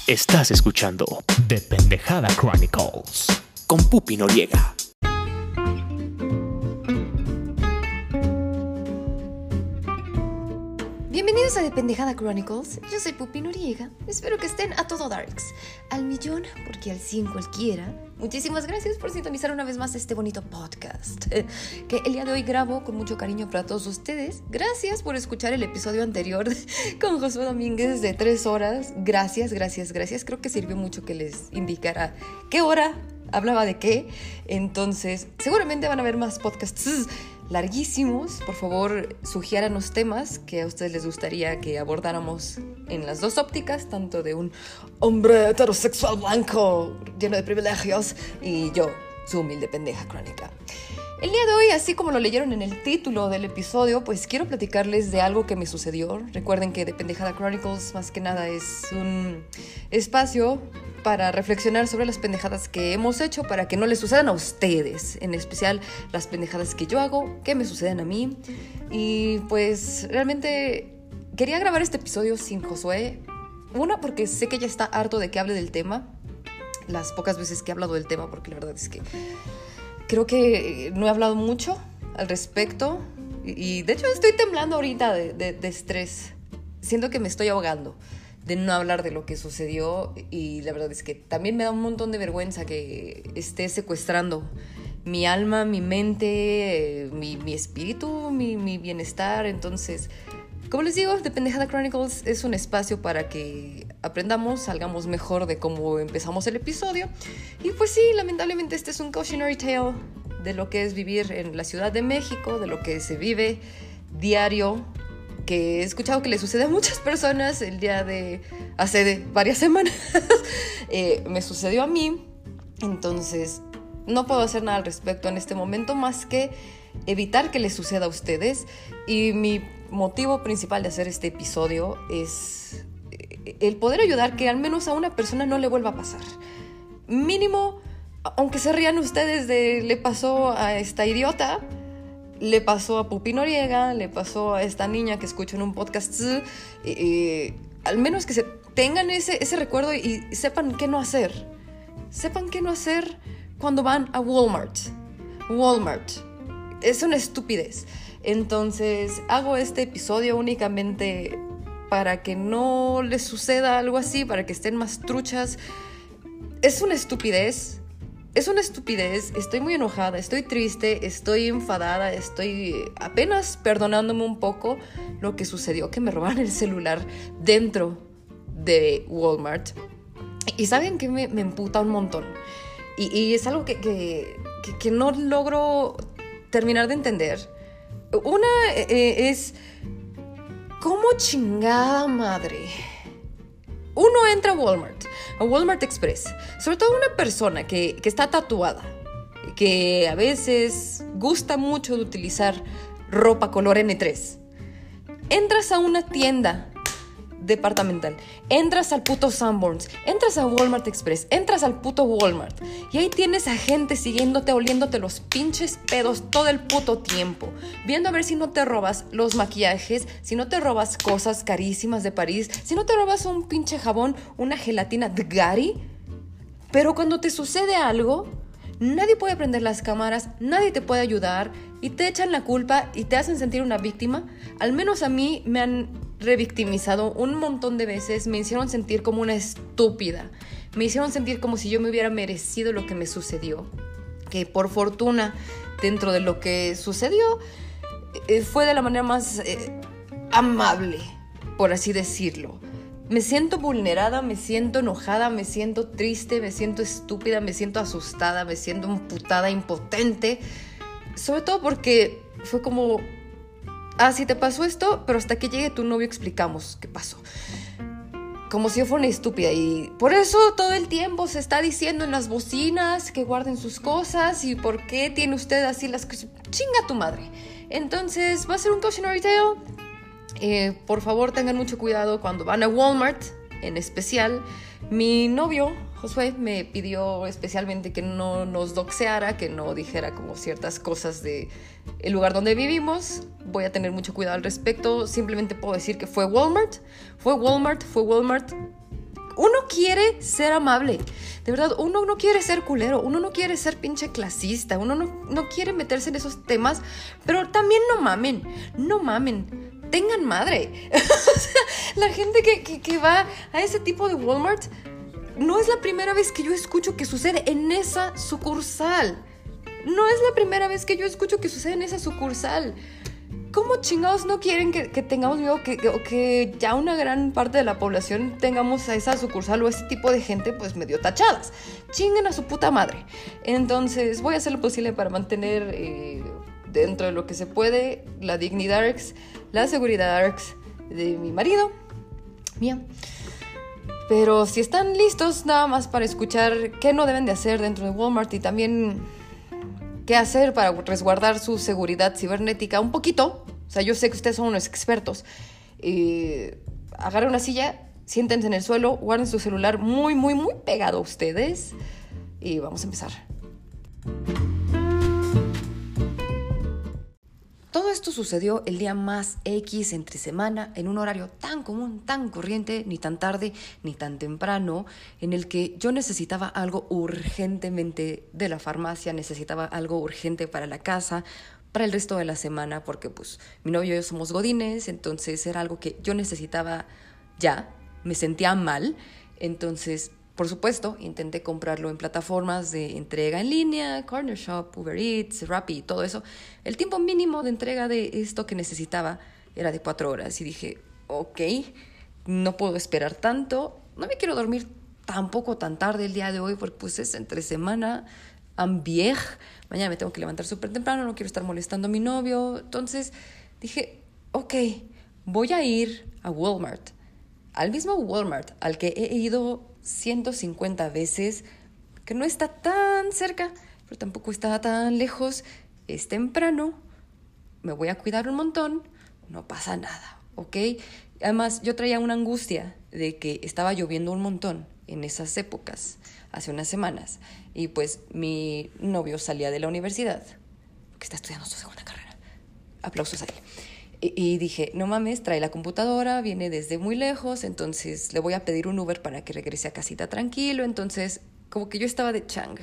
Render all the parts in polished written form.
Estás escuchando The Pendejada Chronicles con Pupi Noriega. Bienvenidos a The Pendejada Chronicles. Yo soy Pupi Noriega. Espero que estén a todo darks. Al millón, porque al 100 cualquiera. Muchísimas gracias por sintonizar una vez más este bonito podcast que el día de hoy grabo con mucho cariño para todos ustedes. Gracias por escuchar el episodio anterior con Josué Domínguez de 3 horas. Gracias. Creo que sirvió mucho que les indicara qué hora hablaba de qué. Entonces, seguramente van a haber más podcasts larguísimos. Por favor, sugieran temas que a ustedes les gustaría que abordáramos en las dos ópticas, tanto de un hombre heterosexual blanco lleno de privilegios y yo, su humilde pendeja crónica. El día de hoy, así como lo leyeron en el título del episodio, pues quiero platicarles de algo que me sucedió. Recuerden que The Pendejada Chronicles más que nada es un espacio para reflexionar sobre las pendejadas que hemos hecho para que no les sucedan a ustedes, en especial las pendejadas que yo hago, que me suceden a mí. Y pues realmente quería grabar este episodio sin Josué. Una, porque sé que ya está harto de que hable del tema, las pocas veces que he hablado del tema, porque la verdad es que creo que no he hablado mucho al respecto. Y de hecho estoy temblando ahorita de estrés. Siento que me estoy ahogando de no hablar de lo que sucedió, y la verdad es que también me da un montón de vergüenza que esté secuestrando mi alma, mi mente, mi espíritu, mi bienestar. Entonces, como les digo, The Pendejada Chronicles es un espacio para que aprendamos, salgamos mejor de cómo empezamos el episodio. Y pues sí, lamentablemente este es un cautionary tale de lo que es vivir en la Ciudad de México, de lo que se vive diario, que he escuchado que le sucede a muchas personas el día de hace varias semanas. Me sucedió a mí, entonces no puedo hacer nada al respecto en este momento más que evitar que les suceda a ustedes. Y mi motivo principal de hacer este episodio es el poder ayudar que al menos a una persona no le vuelva a pasar. Mínimo, aunque se rían ustedes de le pasó a esta idiota, le pasó a Pupi Noriega, le pasó a esta niña que escucho en un podcast, al menos que se tengan ese recuerdo y sepan qué no hacer. Sepan qué no hacer cuando van a Walmart. Walmart es una estupidez. Entonces hago este episodio únicamente para que no les suceda algo así, para que estén más truchas. Es una estupidez. Es una estupidez, estoy muy enojada, estoy triste, estoy enfadada, estoy apenas perdonándome un poco lo que sucedió, que me robaron el celular dentro de Walmart. Y ¿saben qué? Me emputa un montón. Y es algo que no logro terminar de entender. Una es, ¿cómo chingada madre uno entra a Walmart Express, sobre todo una persona que está tatuada, que a veces gusta mucho de utilizar ropa color N3? Entras a una tienda departamental, entras al puto Sanborns, entras a Walmart Express, entras al puto Walmart, y ahí tienes a gente siguiéndote, oliéndote los pinches pedos todo el puto tiempo, viendo a ver si no te robas los maquillajes, si no te robas cosas carísimas de París, si no te robas un pinche jabón, una gelatina de Gary. Pero cuando te sucede algo, nadie puede prender las cámaras, nadie te puede ayudar, y te echan la culpa y te hacen sentir una víctima. Al menos a mí me han revictimizado un montón de veces, me hicieron sentir como una estúpida, me hicieron sentir como si yo me hubiera merecido lo que me sucedió, que por fortuna dentro de lo que sucedió fue de la manera más amable, por así decirlo. Me siento vulnerada, me siento enojada, me siento triste, me siento estúpida, me siento asustada, me siento emputada, impotente, sobre todo porque fue como: sí te pasó esto, pero hasta que llegue tu novio explicamos qué pasó. Como si yo fuera una estúpida. Y por eso todo el tiempo se está diciendo en las bocinas que guarden sus cosas. ¿Y por qué tiene usted así las cosas? Chinga tu madre. Entonces va a ser un cautionary tale. Por favor, tengan mucho cuidado cuando van a Walmart, en especial. Mi novio, Josué, me pidió especialmente que no nos doxeara, que no dijera como ciertas cosas de el lugar donde vivimos. Voy a tener mucho cuidado al respecto. Simplemente puedo decir que fue Walmart. Uno, quiere ser amable. De verdad, uno no quiere ser culero. Uno no quiere ser pinche clasista. Uno no quiere meterse en esos temas. Pero también no mamen. No mamen. Tengan madre. O sea, la gente que va a ese tipo de Walmart, no es la primera vez que yo escucho que sucede en esa sucursal. No es la primera vez que yo escucho que sucede en esa sucursal. ¿Cómo chingados no quieren que tengamos miedo o que ya una gran parte de la población tengamos a esa sucursal o ese tipo de gente pues medio tachadas? Chinguen a su puta madre. Entonces voy a hacer lo posible para mantener dentro de lo que se puede la dignidad, la seguridad de mi marido, mía. Pero si están listos nada más para escuchar qué no deben de hacer dentro de Walmart y también qué hacer para resguardar su seguridad cibernética un poquito. O sea, yo sé que ustedes son unos expertos. Agarren una silla, siéntense en el suelo, guarden su celular muy, muy, muy pegado a ustedes y vamos a empezar. Todo esto sucedió el día más X entre semana, en un horario tan común, tan corriente, ni tan tarde, ni tan temprano, en el que yo necesitaba algo urgentemente de la farmacia, necesitaba algo urgente para la casa, para el resto de la semana, porque pues mi novio y yo somos godines, entonces era algo que yo necesitaba ya, me sentía mal, entonces por supuesto intenté comprarlo en plataformas de entrega en línea, Corner Shop, Uber Eats, Rappi, todo eso. El tiempo mínimo de entrega de esto que necesitaba era de 4 horas y dije, ok, no puedo esperar tanto, no me quiero dormir tampoco tan tarde el día de hoy porque pues es entre semana, I'm vieja, mañana me tengo que levantar súper temprano, no quiero estar molestando a mi novio. Entonces dije, ok, voy a ir a Walmart, al mismo Walmart al que he ido 150 veces, que no está tan cerca, pero tampoco está tan lejos, es temprano, me voy a cuidar un montón, no pasa nada, ¿ok? Además, yo traía una angustia de que estaba lloviendo un montón en esas épocas, hace unas semanas, y pues mi novio salía de la universidad, que está estudiando su segunda carrera, aplausos a él. Y dije, no mames, trae la computadora, viene desde muy lejos, entonces le voy a pedir un Uber para que regrese a casita tranquilo. Entonces, como que yo estaba de chang.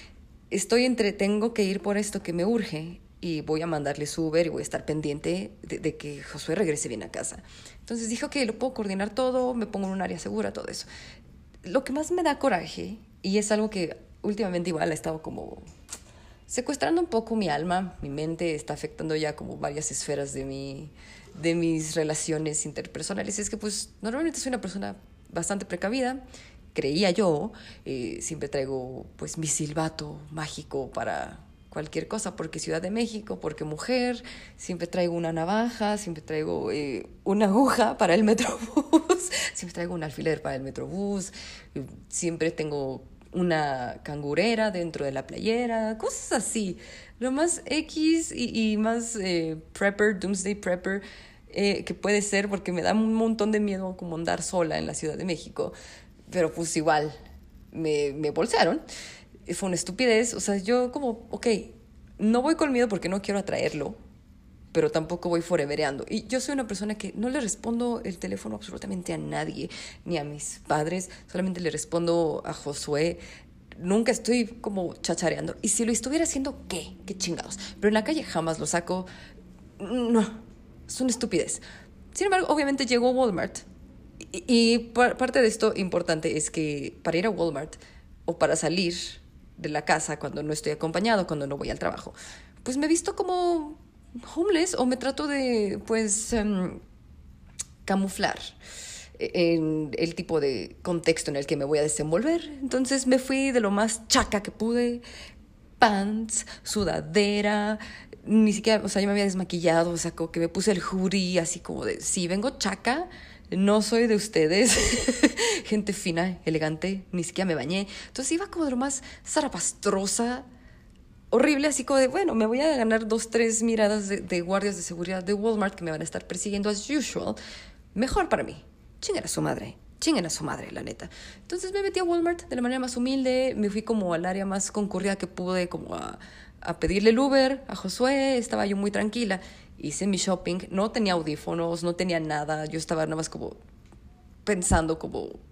Tengo que ir por esto que me urge y voy a mandarle su Uber y voy a estar pendiente de que Josué regrese bien a casa. Entonces dije, ok, lo puedo coordinar todo, me pongo en un área segura, todo eso. Lo que más me da coraje, y es algo que últimamente igual ha estado como secuestrando un poco mi alma, mi mente, está afectando ya como varias esferas de mis relaciones interpersonales. Es que pues normalmente soy una persona bastante precavida, creía yo, siempre traigo pues mi silbato mágico para cualquier cosa, porque Ciudad de México, porque mujer, siempre traigo una navaja, siempre traigo una aguja para el Metrobús, siempre traigo un alfiler para el Metrobús, siempre tengo una cangurera dentro de la playera, cosas así. Lo más X y más prepper, doomsday prepper que puede ser, porque me da un montón de miedo como andar sola en la Ciudad de México. Pero pues igual me bolsearon. Fue una estupidez. O sea, yo como, ok, no voy con miedo porque no quiero atraerlo, pero tampoco voy forevereando. Y yo soy una persona que no le respondo el teléfono absolutamente a nadie, ni a mis padres, solamente le respondo a Josué. Nunca estoy como chachareando. Y si lo estuviera haciendo, ¿qué? ¿Qué chingados? Pero en la calle jamás lo saco. No, es una estupidez. Sin embargo, obviamente llegó a Walmart. Y parte de esto importante es que para ir a Walmart o para salir de la casa cuando no estoy acompañado, cuando no voy al trabajo, pues me he visto como homeless o me trato de pues camuflar en el tipo de contexto en el que me voy a desenvolver. Entonces me fui de lo más chaca que pude, pants, sudadera, ni siquiera, o sea, yo me había desmaquillado, o sea, como que me puse el hoodie así como de, sí, vengo chaca, no soy de ustedes, gente fina, elegante, ni siquiera me bañé. Entonces iba como de lo más zarapastrosa, horrible, así como de, bueno, me voy a ganar 2-3 miradas de guardias de seguridad de Walmart que me van a estar persiguiendo as usual. Mejor para mí. Chinguen a su madre, la neta. Entonces me metí a Walmart de la manera más humilde, me fui como al área más concurrida que pude, como a pedirle el Uber a Josué. Estaba yo muy tranquila, hice mi shopping, no tenía audífonos, no tenía nada, yo estaba nada más como pensando como,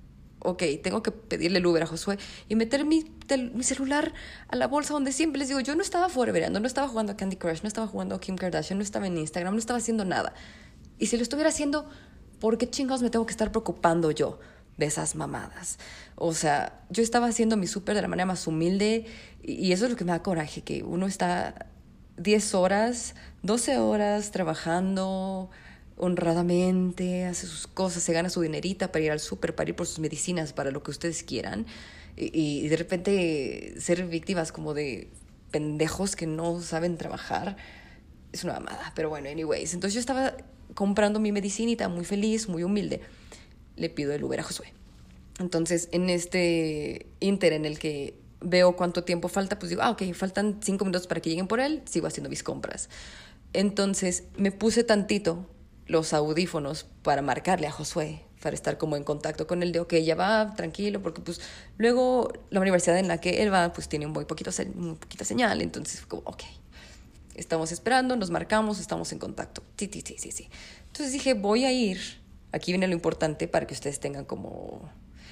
ok, tengo que pedirle el Uber a Josué y meter mi celular a la bolsa donde siempre les digo, yo no estaba forevereando, no estaba jugando a Candy Crush, no estaba jugando a Kim Kardashian, no estaba en Instagram, no estaba haciendo nada. Y si lo estuviera haciendo, ¿por qué chingados me tengo que estar preocupando yo de esas mamadas? O sea, yo estaba haciendo mi súper de la manera más humilde y eso es lo que me da coraje, que uno está 10 horas, 12 horas trabajando honradamente, hace sus cosas, se gana su dinerita para ir al súper, para ir por sus medicinas, para lo que ustedes quieran, y de repente ser víctimas como de pendejos que no saben trabajar, es una mamada. Pero bueno, anyways, entonces yo estaba comprando mi medicinita muy feliz, muy humilde. Le pido el Uber a Josué. Entonces, en este ínter en el que veo cuánto tiempo falta, pues digo, ok, faltan 5 minutos para que lleguen por él, sigo haciendo mis compras. Entonces, me puse tantito los audífonos para marcarle a Josué, para estar como en contacto con él de, ok, ya va, tranquilo, porque pues luego la universidad en la que él va, pues tiene muy poquita señal, entonces como, ok, estamos esperando, nos marcamos, estamos en contacto. Sí. Entonces dije, voy a ir, aquí viene lo importante para que ustedes tengan como,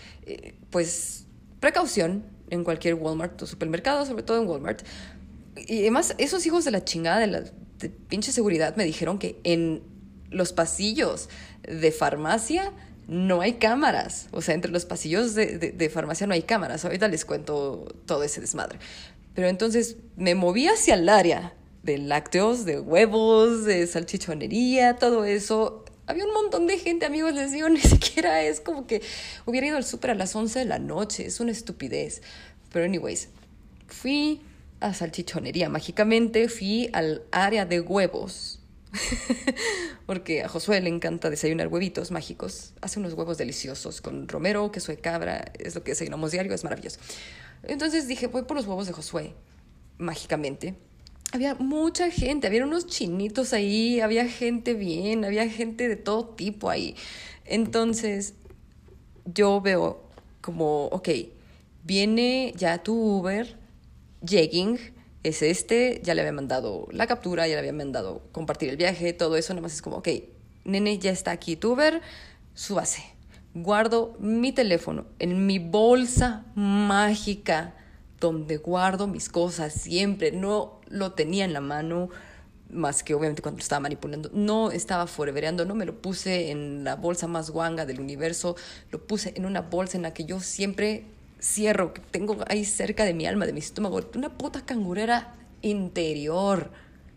pues, precaución en cualquier Walmart o supermercado, sobre todo en Walmart. Y además, esos hijos de la chingada de pinche seguridad me dijeron que en los pasillos de farmacia no hay cámaras. O sea, entre los pasillos de farmacia no hay cámaras. Ahorita les cuento todo ese desmadre. Pero entonces me moví hacia el área de lácteos, de huevos, de salchichonería, todo eso. Había un montón de gente, amigos, les digo, ni siquiera es como que hubiera ido al súper a las 11 de la noche. Es una estupidez. Pero anyways, fui a salchichonería. Mágicamente fui al área de huevos. Porque a Josué le encanta desayunar huevitos mágicos. Hace unos huevos deliciosos con romero, queso de cabra. Es lo que desayunamos diario, es maravilloso. Entonces dije, voy por los huevos de Josué. Mágicamente había mucha gente, había unos chinitos ahí, había gente bien, había gente de todo tipo ahí. Entonces yo veo como, ok, viene ya tu Uber, Jegging, es ya le había mandado la captura, ya le había mandado compartir el viaje, todo eso, nada más es como, ok, nene, ya está aquí tu Uber, súbase. Guardo mi teléfono en mi bolsa mágica, donde guardo mis cosas siempre. No lo tenía en la mano, más que obviamente cuando lo estaba manipulando. No estaba forevereando, no me lo puse en la bolsa más guanga del universo, lo puse en una bolsa en la que yo siempre cierro, que tengo ahí cerca de mi alma, de mi estómago, una puta cangurera interior,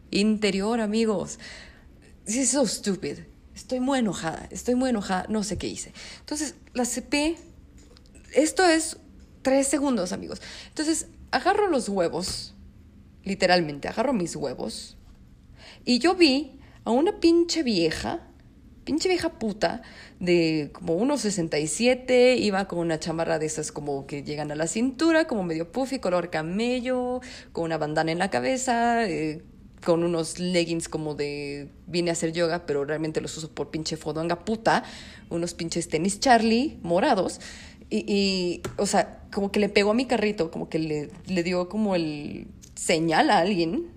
amigos. This is so stupid. Estoy muy enojada, no sé qué hice. Entonces, la CP, esto es 3 segundos, amigos. Entonces, agarro los huevos, literalmente, agarro mis huevos, y yo vi a una pinche vieja puta, de como 1.67, iba con una chamarra de esas como que llegan a la cintura, como medio puffy, color camello, con una bandana en la cabeza, con unos leggings como de vine a hacer yoga, pero realmente los uso por pinche fodonga puta, unos pinches tenis Charlie morados, y o sea, como que le pegó a mi carrito, como que le dio como el señal a alguien,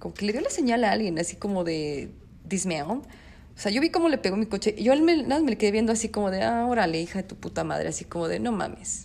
así como de dismount. O sea, yo vi cómo le pegó mi coche y yo nada más me le quedé viendo así como de, órale, hija de tu puta madre, así como de, no mames.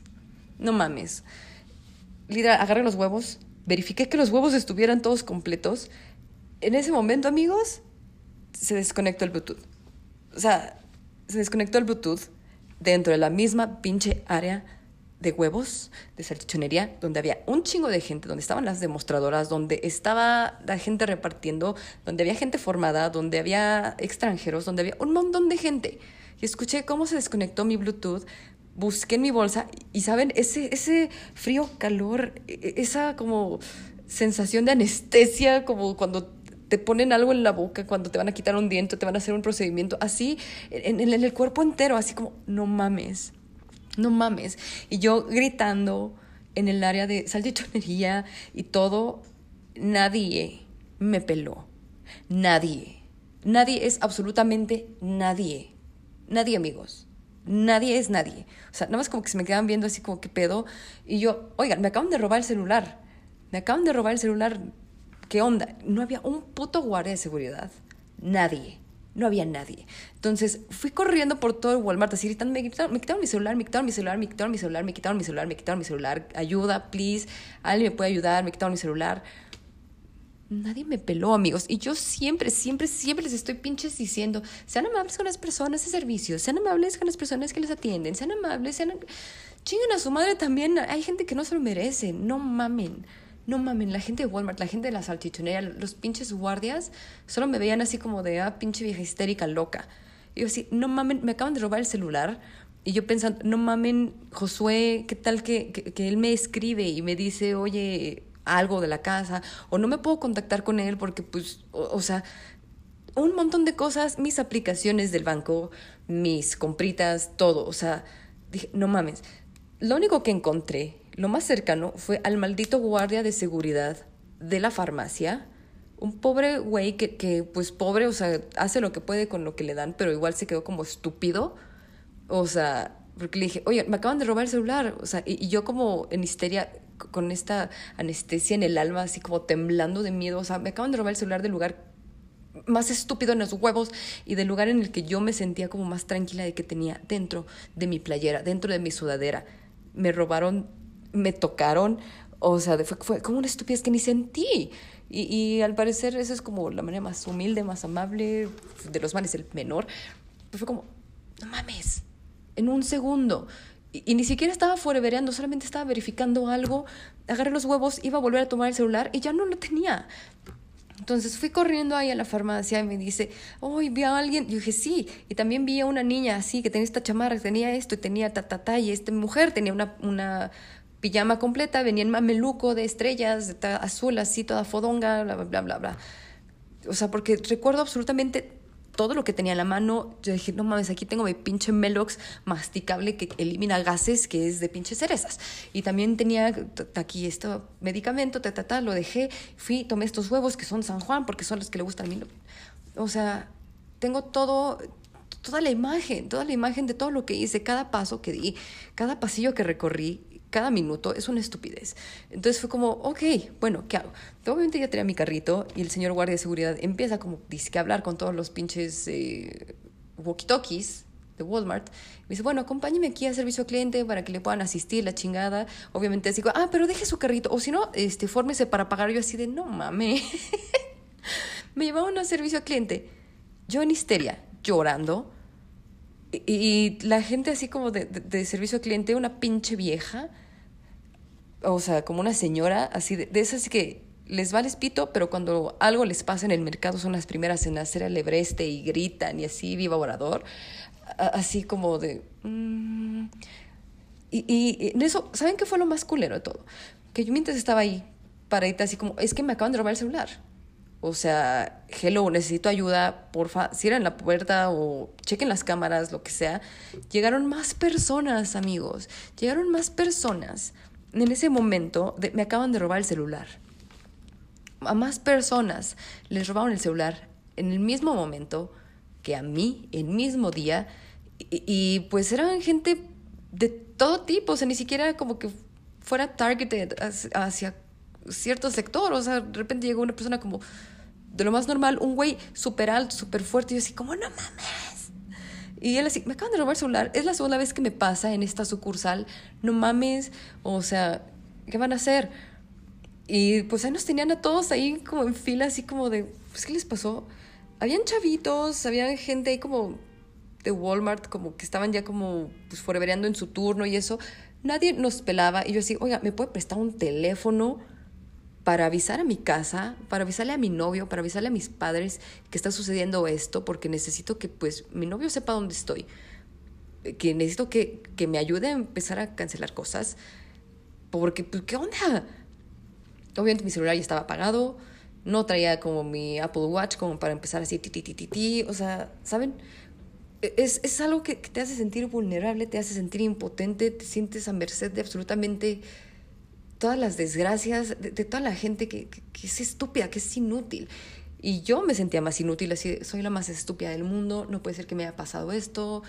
Literal, agarré los huevos, verifiqué que los huevos estuvieran todos completos. En ese momento, amigos, se desconectó el Bluetooth. O sea, se desconectó el Bluetooth dentro de la misma pinche área de huevos, de salchichonería, donde había un chingo de gente, donde estaban las demostradoras, donde estaba la gente repartiendo, donde había gente formada, donde había extranjeros, donde había un montón de gente. Y escuché cómo se desconectó mi Bluetooth, busqué en mi bolsa y ¿saben? Ese frío, calor, esa como sensación de anestesia, como cuando te ponen algo en la boca, cuando te van a quitar un diente, te van a hacer un procedimiento, así en el cuerpo entero, así como, no mames. Y yo gritando en el área de salchichonería y todo, nadie me peló. Nadie es absolutamente nadie. Nadie, amigos. Nadie es nadie. O sea, nada más como que se me quedan viendo así como, ¿qué pedo? Y yo, oigan, me acaban de robar el celular. ¿Qué onda? No había un puto guardia de seguridad. Nadie. no había nadie. Entonces fui corriendo por todo el Walmart así gritando, me quitaron mi celular, me quitaron mi celular, me quitaron mi celular, me quitaron mi celular, me quitaron mi celular, ayuda, please, alguien me puede ayudar, me quitaron mi celular. Nadie me peló, amigos. Y yo siempre les estoy pinches diciendo, sean amables con las personas de servicio, sean amables con las personas que les atienden, sean amables, chinguen a su madre también. Hay gente que no se lo merece. No mamen. La gente de Walmart, la gente de la salchichonería, los pinches guardias, solo me veían así como de, pinche vieja histérica loca. Y yo así, no mamen, me acaban de robar el celular. Y yo pensando, no mamen, Josué, ¿qué tal que él me escribe y me dice, oye, algo de la casa, o no me puedo contactar con él porque, pues, o sea, un montón de cosas, mis aplicaciones del banco, mis compritas, todo, o sea, dije, no mames. Lo único que encontré, lo más cercano, fue al maldito guardia de seguridad de la farmacia, un pobre güey que, pues, pobre, o sea, hace lo que puede con lo que le dan, pero igual se quedó como estúpido, o sea, porque le dije, oye, me acaban de robar el celular, o sea, y yo como en histeria, con esta anestesia en el alma, así como temblando de miedo, o sea, me acaban de robar el celular del lugar más estúpido en los huevos y del lugar en el que yo me sentía como más tranquila de que tenía dentro de mi playera, dentro de mi sudadera. Me robaron, me tocaron, o sea, fue como una estupidez que ni sentí. Y al parecer esa es como la manera más humilde, más amable, de los males el menor. Pero fue como, no mames, en un segundo. Y ni siquiera estaba forevereando, solamente estaba verificando algo, agarré los huevos, iba a volver a tomar el celular y ya no lo tenía. Entonces fui corriendo ahí a la farmacia y me dice, vi a alguien. Yo dije, sí, y también vi a una niña así, que tenía esta chamarra, que tenía esto, y tenía y esta mujer tenía una pijama completa, venía en mameluco de estrellas, azul, así, toda fodonga, bla, bla, bla, bla. O sea, porque recuerdo absolutamente todo lo que tenía en la mano. Yo dije, no mames, aquí tengo mi pinche Melox masticable que elimina gases, que es de pinches cerezas. Y también tenía aquí este medicamento, lo dejé, fui, tomé estos huevos que son San Juan, porque son los que le gustan a mí. O sea, tengo toda la imagen de todo lo que hice, cada paso que di, cada pasillo que recorrí, cada minuto es una estupidez. Entonces fue como, ok, bueno, ¿qué hago? Obviamente ya tenía mi carrito y el señor guardia de seguridad empieza como a hablar con todos los pinches walkie-talkies de Walmart. Me dice, bueno, acompáñeme aquí a servicio al cliente para que le puedan asistir, la chingada. Obviamente digo, pero deje su carrito, o si no, fórmese para pagar. Yo así de, no mames. Me llevaban a servicio al cliente, yo en histeria, llorando. Y la gente así como de servicio al cliente, una pinche vieja, o sea, como una señora, así de esas que les vale pito, pero cuando algo les pasa en el mercado son las primeras en hacer el ebreste y gritan y así, viva Obrador, así como de... Y en eso, ¿saben qué fue lo más culero de todo? Que yo mientras estaba ahí, paradita así como, es que me acaban de robar el celular. O sea, hello, necesito ayuda, porfa, cierren la puerta o chequen las cámaras, lo que sea. Llegaron más personas, amigos. Llegaron más personas. En ese momento, me acaban de robar el celular. A más personas les robaron el celular en el mismo momento que a mí, el mismo día. Y pues eran gente de todo tipo, o sea, ni siquiera como que fuera targeted hacia cierto sector. O sea, de repente llegó una persona como de lo más normal, un güey súper alto, súper fuerte, y yo así como, no mames. Y él así, me acaban de robar el celular, es la segunda vez que me pasa en esta sucursal, no mames, o sea, ¿qué van a hacer? Y pues ahí nos tenían a todos ahí como en fila, así como de, pues, ¿qué les pasó? Habían chavitos, había gente ahí como de Walmart, como que estaban ya como pues forevereando en su turno y eso. Nadie nos pelaba. Y yo así, oiga, ¿me puede prestar un teléfono para avisar a mi casa, para avisarle a mi novio, para avisarle a mis padres que está sucediendo esto? Porque necesito que pues mi novio sepa dónde estoy. Que necesito que me ayude a empezar a cancelar cosas. Porque, pues, ¿qué onda? Obviamente mi celular ya estaba apagado. No traía como mi Apple Watch como para empezar así, o sea, ¿saben? Es algo que te hace sentir vulnerable, te hace sentir impotente, te sientes a merced de absolutamente todas las desgracias, de toda la gente que es estúpida, que es inútil. Y yo me sentía más inútil, así, soy la más estúpida del mundo, no puede ser que me haya pasado esto,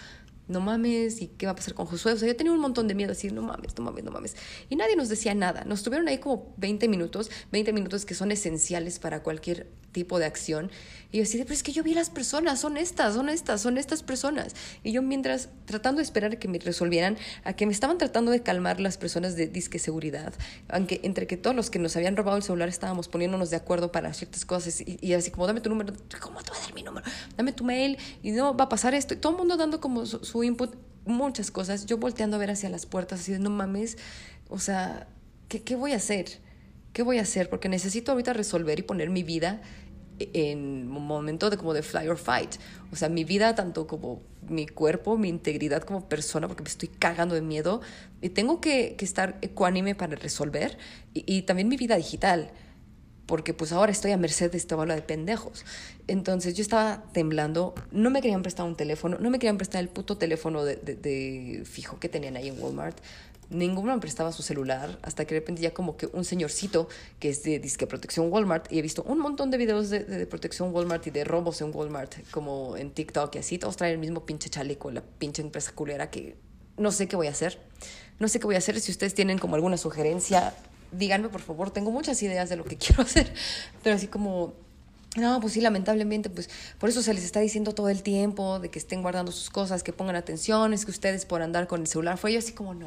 no mames, ¿y qué va a pasar con Josué? O sea, yo tenía un montón de miedo, decir, no mames, no mames, no mames. Y nadie nos decía nada. Nos tuvieron ahí como 20 minutos que son esenciales para cualquier tipo de acción. Y yo decía, pero es que yo vi a las personas, son estas personas. Y yo mientras, tratando de esperar a que me resolvieran, a que me estaban tratando de calmar las personas de disque seguridad, aunque entre que todos los que nos habían robado el celular estábamos poniéndonos de acuerdo para ciertas cosas, y así como, dame tu número, ¿cómo te voy a dar mi número? Dame tu mail, y no, va a pasar esto, y todo el mundo dando como su input, muchas cosas, yo volteando a ver hacia las puertas, así de, no mames, o sea, ¿qué voy a hacer? ¿Qué voy a hacer? Porque necesito ahorita resolver y poner mi vida en un momento de como de fly or fight. O sea, mi vida, tanto como mi cuerpo, mi integridad como persona, porque me estoy cagando de miedo, y tengo que estar ecuánime para resolver, y también mi vida digital, porque pues ahora estoy a merced de esta bola de pendejos. Entonces yo estaba temblando, no me querían prestar un teléfono, no me querían prestar el puto teléfono de fijo que tenían ahí en Walmart. Ninguno me prestaba su celular, hasta que de repente ya como que un señorcito que es de disque protección Walmart, y he visto un montón de videos de protección Walmart y de robos en Walmart, como en TikTok y así, todos traen el mismo pinche chaleco, la pinche empresa culera, que no sé qué voy a hacer. No sé qué voy a hacer. Si ustedes tienen como alguna sugerencia, díganme, por favor. Tengo muchas ideas de lo que quiero hacer, pero así como... No, pues sí, lamentablemente, pues por eso se les está diciendo todo el tiempo de que estén guardando sus cosas, que pongan atención, es que ustedes por andar con el celular. Fue yo así como,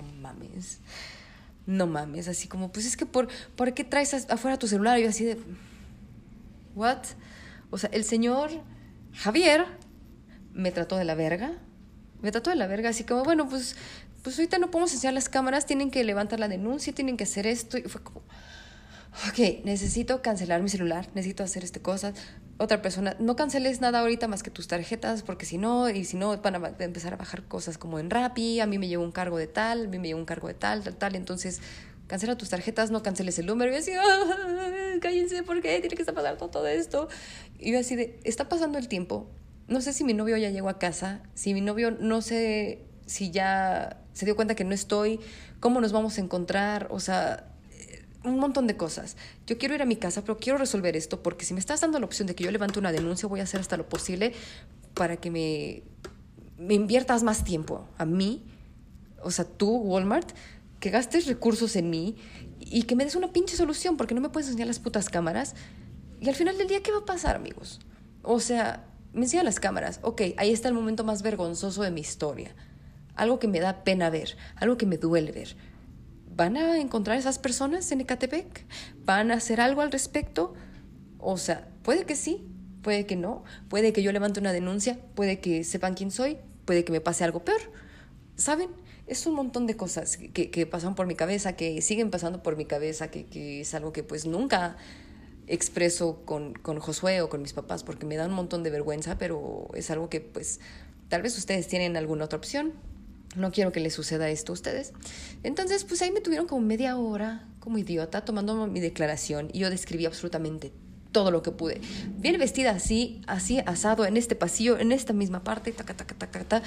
no mames, así como, pues es que ¿por qué traes afuera tu celular? Y yo así de, ¿what? O sea, el señor Javier me trató de la verga, así como, bueno, pues ahorita no podemos enseñar las cámaras, tienen que levantar la denuncia, tienen que hacer esto, y fue como... Ok, necesito cancelar mi celular, necesito hacer cosas. Otra persona, no canceles nada ahorita más que tus tarjetas, porque si no van a empezar a bajar cosas como en Rappi, a mí me llegó un cargo de tal, tal, entonces cancela tus tarjetas, no canceles el número. Y yo así, cállense, ¿por qué tiene que estar pasando todo esto? Y yo así de, está pasando el tiempo, no sé si mi novio ya llegó a casa, si mi novio no sé si ya se dio cuenta que no estoy, cómo nos vamos a encontrar, o sea... un montón de cosas. Yo quiero ir a mi casa, pero quiero resolver esto, porque si me estás dando la opción de que yo levante una denuncia, voy a hacer hasta lo posible para que me inviertas más tiempo a mí, o sea, tú, Walmart, que gastes recursos en mí y que me des una pinche solución, porque no me puedes enseñar las putas cámaras. Y al final del día, ¿qué va a pasar, amigos? O sea, me enseñan las cámaras. Ok, ahí está el momento más vergonzoso de mi historia. Algo que me da pena ver, algo que me duele ver. ¿Van a encontrar esas personas en Ecatepec? ¿Van a hacer algo al respecto? O sea, puede que sí, puede que no. Puede que yo levante una denuncia, puede que sepan quién soy, puede que me pase algo peor. ¿Saben? Es un montón de cosas que pasan por mi cabeza, que siguen pasando por mi cabeza, que es algo que pues nunca expreso con Josué o con mis papás, porque me da un montón de vergüenza, pero es algo que pues tal vez ustedes tienen alguna otra opción. No quiero que les suceda esto a ustedes. Entonces, pues ahí me tuvieron como media hora, como idiota, tomando mi declaración. Y yo describí absolutamente todo lo que pude. Bien vestida así, asado, en este pasillo, en esta misma parte, taca, taca, taca, taca.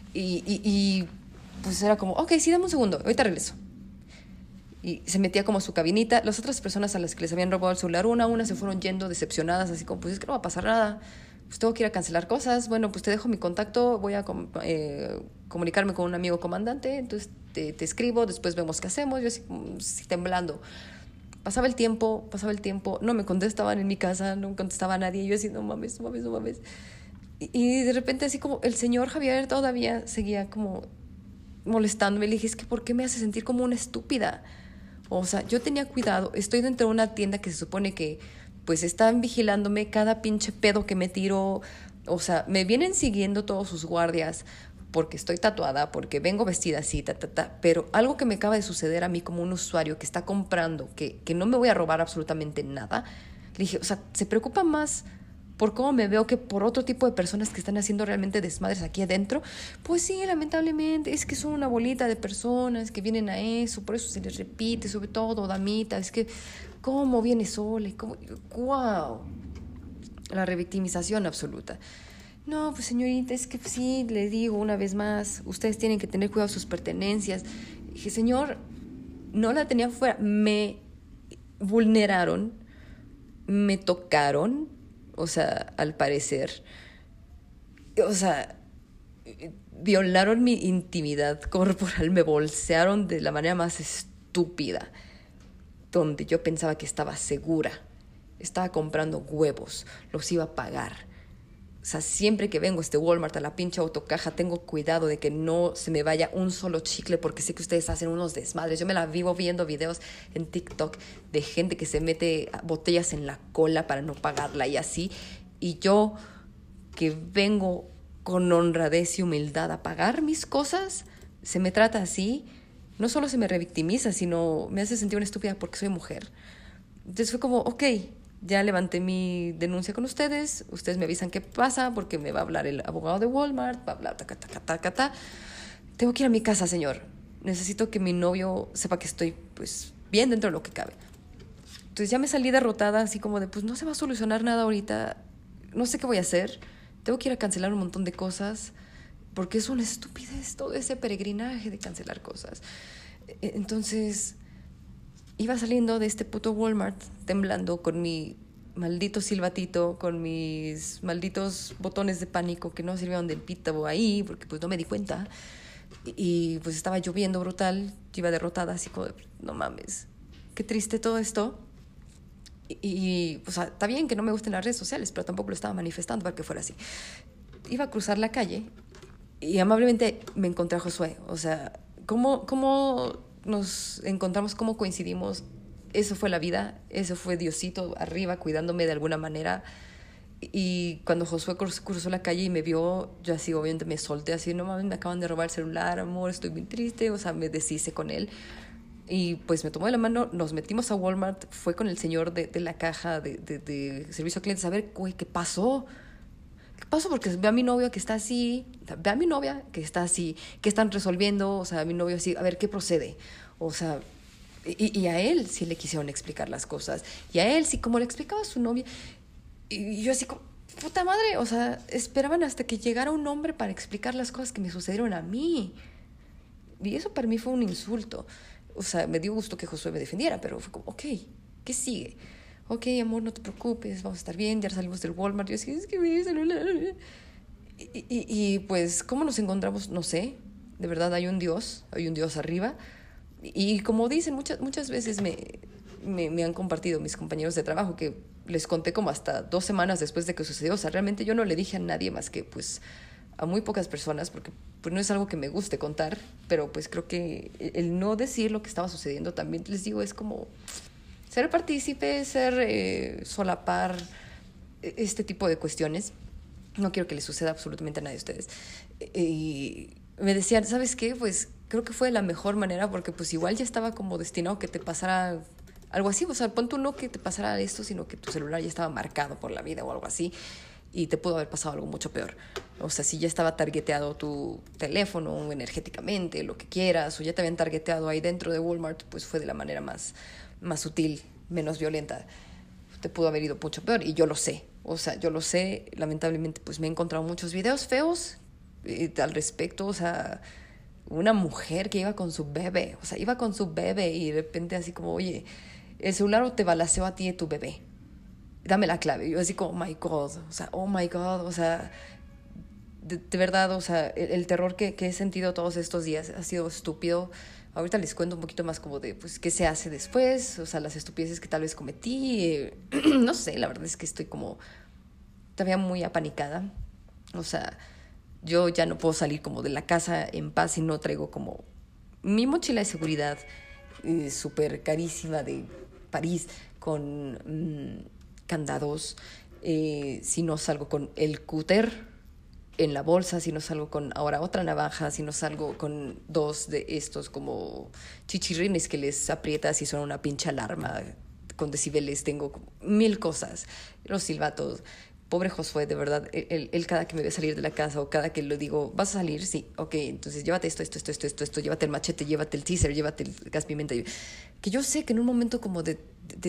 Y pues era como, ok, sí, dame un segundo, ahorita regreso. Y se metía como a su cabinita. Las otras personas a las que les habían robado el celular, una a una se fueron yendo decepcionadas, así como, pues es que no va a pasar nada. Pues tengo que ir a cancelar cosas. Bueno, pues te dejo mi contacto, voy a comunicarme con un amigo comandante, entonces te escribo, después vemos qué hacemos. Yo así temblando. Pasaba el tiempo, no me contestaban en mi casa, no me contestaba a nadie. Yo así, no mames. Y de repente así como el señor Javier todavía seguía como molestándome. Le dije, es que ¿por qué me hace sentir como una estúpida? O sea, yo tenía cuidado, estoy dentro de una tienda que se supone que pues están vigilándome cada pinche pedo que me tiro. O sea, me vienen siguiendo todos sus guardias porque estoy tatuada, porque vengo vestida así, pero algo que me acaba de suceder a mí como un usuario que está comprando, que no me voy a robar absolutamente nada. Le dije, o sea, se preocupa más por cómo me veo que por otro tipo de personas que están haciendo realmente desmadres aquí adentro. Pues sí, lamentablemente, es que son una bolita de personas que vienen a eso, por eso se les repite, sobre todo, damita, es que, ¿cómo viene sola? ¡Wow! La revictimización absoluta. No, pues señorita, es que sí, le digo una vez más, ustedes tienen que tener cuidado de sus pertenencias. Dije, señor, no la tenía fuera, me vulneraron, me tocaron, o sea, al parecer, o sea, violaron mi intimidad corporal, me bolsearon de la manera más estúpida, donde yo pensaba que estaba segura. Estaba comprando huevos, los iba a pagar. O sea, siempre que vengo a este Walmart, a la pinche autocaja, tengo cuidado de que no se me vaya un solo chicle, porque sé que ustedes hacen unos desmadres. Yo me la vivo viendo videos en TikTok de gente que se mete botellas en la cola para no pagarla y así. Y yo, que vengo con honradez y humildad a pagar mis cosas, se me trata así. No solo se me revictimiza, sino me hace sentir una estúpida porque soy mujer. Entonces fue como, ok, ya levanté mi denuncia con ustedes me avisan qué pasa, porque me va a hablar el abogado de Walmart, va a hablar, tengo que ir a mi casa, señor. Necesito que mi novio sepa que estoy, pues, bien dentro de lo que cabe. Entonces ya me salí derrotada, así como de, pues, no se va a solucionar nada ahorita, no sé qué voy a hacer, tengo que ir a cancelar un montón de cosas, porque es una estupidez todo ese peregrinaje de cancelar cosas. Entonces iba saliendo de este puto Walmart temblando con mi maldito silbatito, con mis malditos botones de pánico que no sirvieron del pito ahí, porque pues no me di cuenta. Y pues estaba lloviendo brutal, yo iba derrotada, así como de, no mames, qué triste todo esto. Y o sea, está bien que no me gusten las redes sociales, pero tampoco lo estaba manifestando para que fuera así. Iba a cruzar la calle y amablemente me encontré a Josué. O sea, ¿cómo nos encontramos, cómo coincidimos? Eso fue la vida, eso fue Diosito arriba cuidándome de alguna manera. Y cuando Josué cruzó la calle y me vio, yo así obviamente me solté así, no mames, me acaban de robar el celular, amor, estoy muy triste. O sea, me deshice con él. Y pues me tomó de la mano, nos metimos a Walmart, fue con el señor de la caja de servicio a clientes a ver, güey, ¿qué pasó? ¿Qué pasó? Porque ve a mi novio que está así, ve a mi novia que está así, ¿qué están resolviendo? O sea, a mi novio así, a ver, ¿qué procede? O sea, y a él sí le quisieron explicar las cosas. Y a él sí, como le explicaba a su novia. Y yo así como, puta madre, o sea, esperaban hasta que llegara un hombre para explicar las cosas que me sucedieron a mí. Y eso para mí fue un insulto. O sea, me dio gusto que Josué me defendiera, pero fue como, ok, ¿qué sigue? Ok, amor, no te preocupes, vamos a estar bien, ya salimos del Walmart. Yo así, es que mi celular. Y pues, ¿cómo nos encontramos? No sé. De verdad hay un Dios arriba. Y como dicen, muchas veces me han compartido mis compañeros de trabajo, que les conté como hasta 2 semanas después de que sucedió. O sea, realmente yo no le dije a nadie más que, pues, a muy pocas personas, porque pues no es algo que me guste contar, pero pues creo que el no decir lo que estaba sucediendo también, les digo, es como ser partícipe, solapar este tipo de cuestiones. No quiero que les suceda absolutamente a nadie de ustedes. Y me decían, ¿sabes qué? Pues creo que fue la mejor manera, porque pues igual ya estaba como destinado que te pasara algo así. O sea, pon tú no que te pasara esto, sino que tu celular ya estaba marcado por la vida o algo así. Y te pudo haber pasado algo mucho peor. O sea, si ya estaba targeteado tu teléfono energéticamente, lo que quieras, o ya te habían targeteado ahí dentro de Walmart, pues fue de la manera más sutil, menos violenta. Te pudo haber ido mucho peor, y yo lo sé. O sea, yo lo sé. Lamentablemente, pues me he encontrado muchos videos feos al respecto. O sea, una mujer que iba con su bebé. O sea, iba con su bebé y de repente así como, oye, el celular te balaceó a ti y tu bebé. Dame la clave. Yo así como, oh my God, o sea, de verdad, o sea, el terror que he sentido todos estos días ha sido estúpido. Ahorita les cuento un poquito más como de, pues, qué se hace después, o sea, las estupideces que tal vez cometí. No sé, la verdad es que estoy como todavía muy apanicada. O sea, yo ya no puedo salir como de la casa en paz si no traigo como mi mochila de seguridad súper carísima de París con candados, si no salgo con el cúter en la bolsa, si no salgo con ahora otra navaja, si no salgo con 2 de estos como chichirrines que les aprietas y suena una pinche alarma con decibeles, tengo 1000 cosas, los silbatos. Pobre Josué, de verdad, él cada que me ve salir de la casa o cada que le digo, ¿vas a salir? Sí, ok, entonces llévate esto, llévate el machete, llévate el teaser, llévate el gas pimienta. Que yo sé que en un momento como de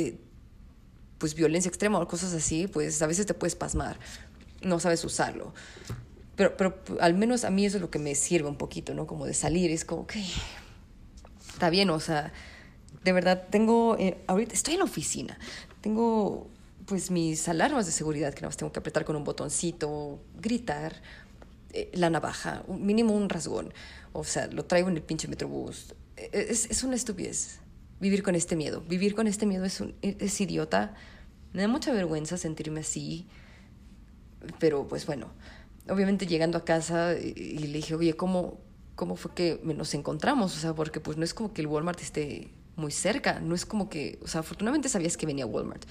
pues violencia extrema o cosas así, pues a veces te puedes pasmar, no sabes usarlo. Pero al menos a mí eso es lo que me sirve un poquito, ¿no? Como de salir, es como que está bien, o sea, de verdad tengo, ahorita estoy en la oficina, tengo pues mis alarmas de seguridad que nada más tengo que apretar con un botoncito, gritar, la navaja, mínimo un rasgón. O sea, lo traigo en el pinche Metrobús. Es una estupidez vivir con este miedo. Vivir con este miedo es idiota. Me da mucha vergüenza sentirme así. Pero pues bueno, obviamente llegando a casa y le dije, oye, ¿cómo fue que nos encontramos? O sea, porque pues no es como que el Walmart esté muy cerca. No es como que, o sea, afortunadamente sabías que venía Walmart.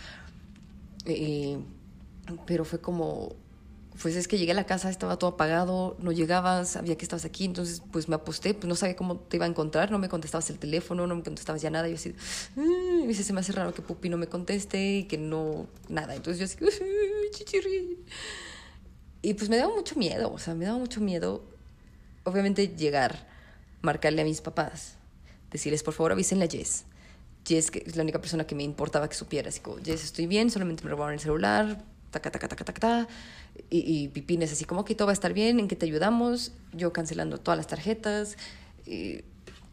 Pero fue como, pues es que llegué a la casa, estaba todo apagado, no llegabas, sabía que estabas aquí, entonces pues me aposté, pues no sabía cómo te iba a encontrar, no me contestabas el teléfono, no me contestabas ya nada, y yo así, y dice, se me hace raro que Pupi no me conteste y que no, nada, entonces yo así, chichirri. Y pues me daba mucho miedo, o sea, me daba mucho miedo, obviamente llegar, marcarle a mis papás, decirles, por favor, avísenle a Jess, que es la única persona que me importaba que supiera, así como, Jess, estoy bien, solamente me robaron el celular, taca, taca, taca, taca, taca. Y Pipines así como que todo va a estar bien, ¿en qué te ayudamos? Yo cancelando todas las tarjetas. Y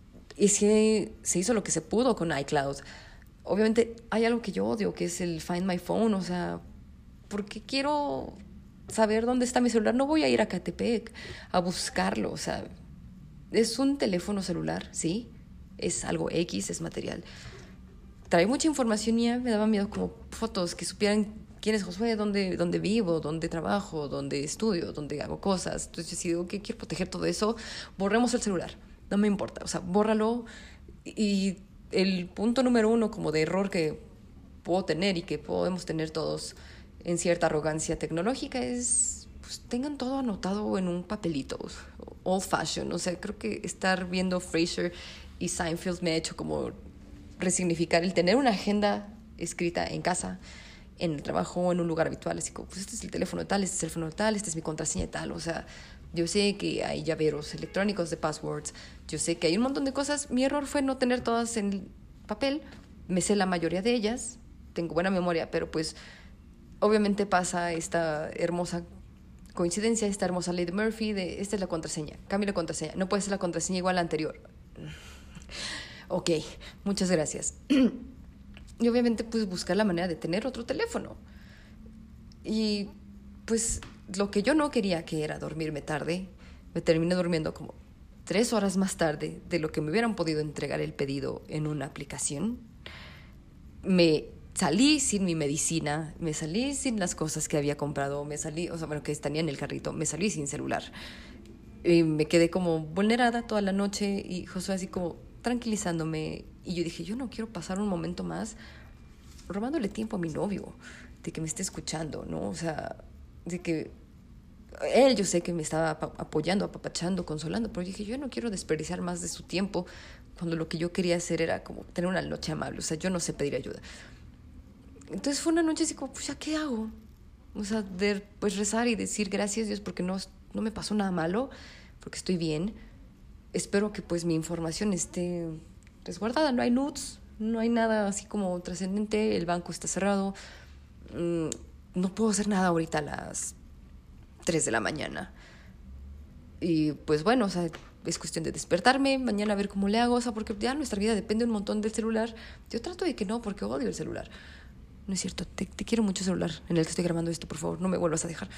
se hizo lo que se pudo con iCloud. Obviamente hay algo que yo odio, que es el Find My Phone. O sea, ¿por qué quiero saber dónde está mi celular? No voy a ir a Catepec a buscarlo. O sea, es un teléfono celular, ¿sí? Es algo X, es material. Trae mucha información mía, me daba miedo como fotos que supieran quién es Josué, dónde vivo, dónde trabajo, dónde estudio, dónde hago cosas. Entonces yo digo que quiero proteger todo eso, borremos el celular, no me importa, o sea, bórralo. Y el punto número 1 como de error que puedo tener y que podemos tener todos en cierta arrogancia tecnológica es, pues tengan todo anotado en un papelito, old fashion. O sea, creo que estar viendo Frasier y Seinfeld me ha hecho como resignificar el tener una agenda escrita en casa, en el trabajo, en un lugar habitual, así como, pues este es el teléfono de tal, este es el teléfono de tal, esta es mi contraseña de tal. O sea, yo sé que hay llaveros electrónicos de passwords, yo sé que hay un montón de cosas. Mi error fue no tener todas en papel, me sé la mayoría de ellas, tengo buena memoria, pero pues obviamente pasa esta hermosa coincidencia, esta hermosa ley de Murphy de, esta es la contraseña, cambia la contraseña, no puede ser la contraseña igual a la anterior. Ok, muchas gracias. Y obviamente pues buscar la manera de tener otro teléfono. Y pues lo que yo no quería, que era dormirme tarde, me terminé durmiendo como 3 horas más tarde de lo que me hubieran podido entregar el pedido en una aplicación. Me salí sin mi medicina, me salí sin las cosas que había comprado, me salí, o sea, bueno, que estaría en el carrito, me salí sin celular. Y me quedé como vulnerada toda la noche y Josué así como tranquilizándome. Y yo dije, yo no quiero pasar un momento más robándole tiempo a mi novio, de que me esté escuchando, ¿no? O sea, de que él, yo sé que me estaba apoyando, apapachando, consolando, pero yo dije, yo no quiero desperdiciar más de su tiempo cuando lo que yo quería hacer era como tener una noche amable. O sea, yo no sé pedir ayuda. Entonces fue una noche así como, pues, ¿ya qué hago? O sea, pues rezar y decir gracias Dios porque no me pasó nada malo, porque estoy bien. Espero que pues mi información esté resguardada, no hay nudes, no hay nada así como trascendente, el banco está cerrado, no puedo hacer nada ahorita a las 3 de la mañana. Y pues bueno, o sea, es cuestión de despertarme, mañana a ver cómo le hago, o sea, porque ya nuestra vida depende un montón del celular. Yo trato de que no, porque odio el celular. No es cierto, te quiero mucho, celular en el que estoy grabando esto, por favor, no me vuelvas a dejar.